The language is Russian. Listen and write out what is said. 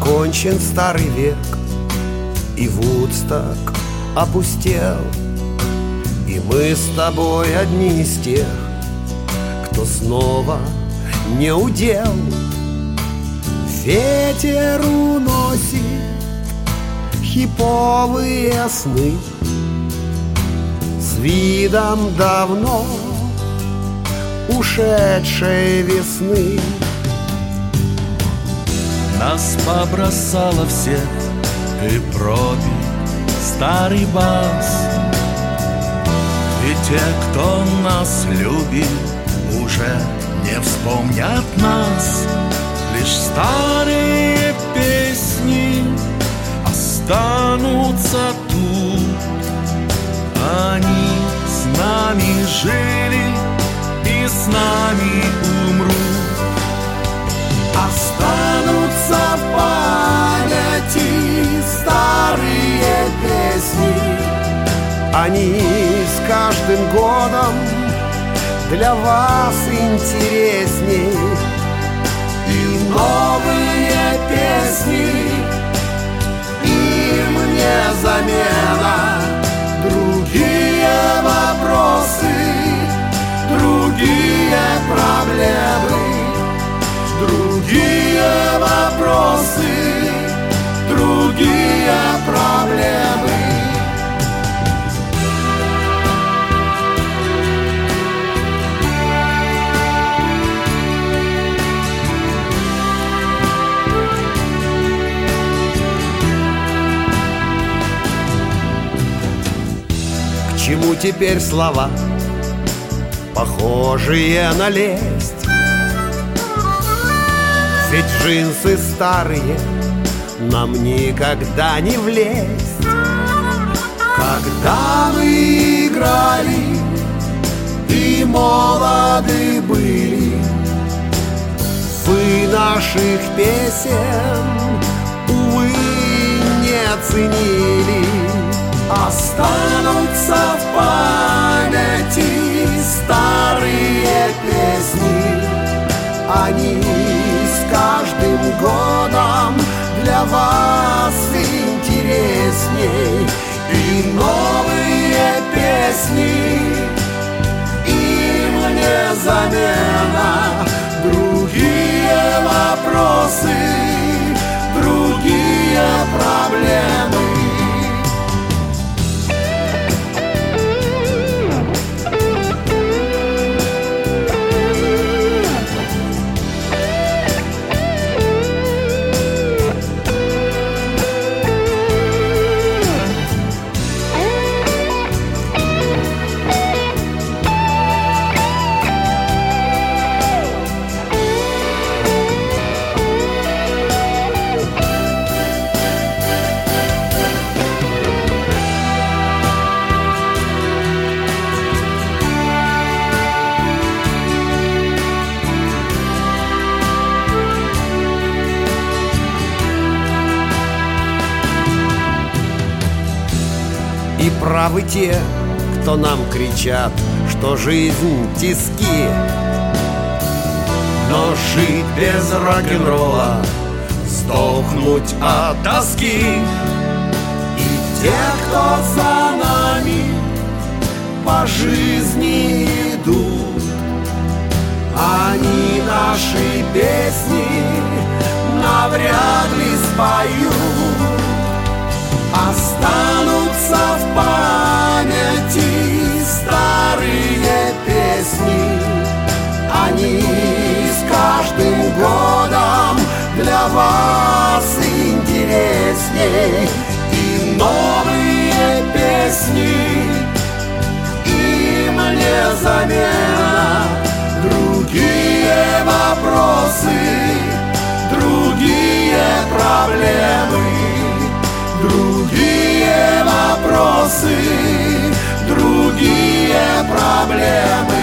Окончен старый век, и Вудсток опустел, и мы с тобой одни из тех, кто снова не удел. Ветер уносит хиповые сны с видом давно ушедшей весны. Нас побросало всех и пропил старый бас, и те, кто нас любил, уже не вспомнят нас. Лишь старые песни останутся тут. Они с нами жили и с нами умрут. Останутся в памяти старые песни. Они с каждым годом для вас интересней. И новые песни им не замена. Другие вопросы, другие проблемы. Другие вопросы, другие проблемы. К чему теперь слова, похожие на лесть? Ведь джинсы старые нам никогда не влезть. Когда мы играли и молоды были, вы наших песен, увы, не ценили. Останутся в памяти старые песни. Они с каждым годом для вас интересней. И новые песни им не замена. Другие вопросы, другие проблемы. И правы те, кто нам кричат, что жизнь тиски. Но жить без рок-н-ролла, сдохнуть от тоски. И те, кто за нами по жизни идут, они наши песни навряд ли споют. Останутся в памяти старые песни. Они с каждым годом для вас интересней. И новые песни им не замена. Другие вопросы, другие проблемы. Другие вопросы, другие проблемы.